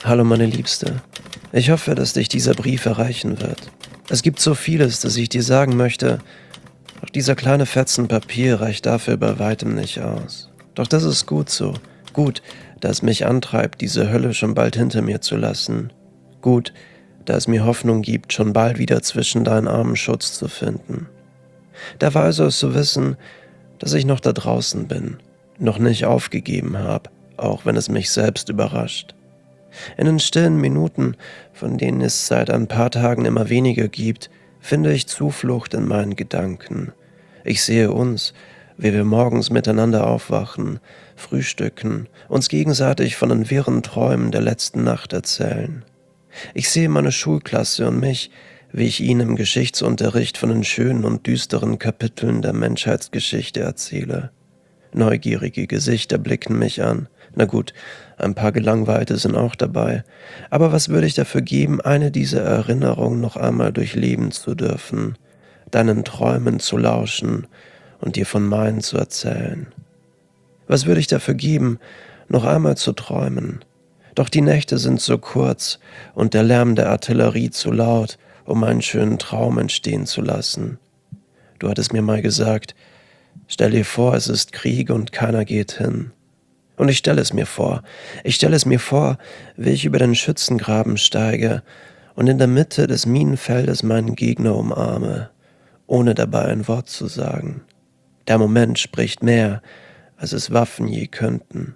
Hallo meine Liebste. Ich hoffe, dass dich dieser Brief erreichen wird. Es gibt so vieles, das ich dir sagen möchte, doch dieser kleine Fetzen Papier reicht dafür bei weitem nicht aus. Doch das ist gut so. Gut, da es mich antreibt, diese Hölle schon bald hinter mir zu lassen. Gut, da es mir Hoffnung gibt, schon bald wieder zwischen deinen Armen Schutz zu finden. Der Weise ist zu wissen, dass ich noch da draußen bin, noch nicht aufgegeben habe, auch wenn es mich selbst überrascht. In den stillen Minuten, von denen es seit ein paar Tagen immer weniger gibt, finde ich Zuflucht in meinen Gedanken. Ich sehe uns, wie wir morgens miteinander aufwachen, frühstücken, uns gegenseitig von den wirren Träumen der letzten Nacht erzählen. Ich sehe meine Schulklasse und mich, wie ich ihnen im Geschichtsunterricht von den schönen und düsteren Kapiteln der Menschheitsgeschichte erzähle. Neugierige Gesichter blicken mich an. Na gut, ein paar Gelangweilte sind auch dabei. Aber was würde ich dafür geben, eine dieser Erinnerungen noch einmal durchleben zu dürfen, deinen Träumen zu lauschen und dir von meinen zu erzählen? Was würde ich dafür geben, noch einmal zu träumen? Doch die Nächte sind so kurz und der Lärm der Artillerie zu laut, um einen schönen Traum entstehen zu lassen. Du hattest mir mal gesagt, stell dir vor, es ist Krieg und keiner geht hin. Und ich stelle es mir vor. Ich stelle es mir vor, wie ich über den Schützengraben steige und in der Mitte des Minenfeldes meinen Gegner umarme, ohne dabei ein Wort zu sagen. Der Moment spricht mehr, als es Waffen je könnten.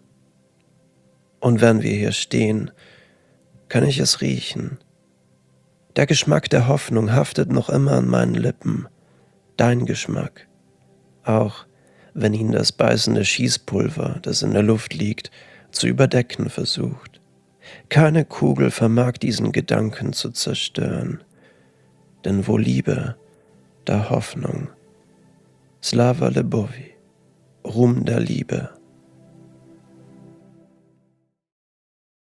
Und wenn wir hier stehen, kann ich es riechen. Der Geschmack der Hoffnung haftet noch immer an meinen Lippen. Dein Geschmack. Auch wenn ihn das beißende Schießpulver, das in der Luft liegt, zu überdecken versucht. Keine Kugel vermag diesen Gedanken zu zerstören. Denn wo Liebe, da Hoffnung. Slava Lebovi, Ruhm der Liebe.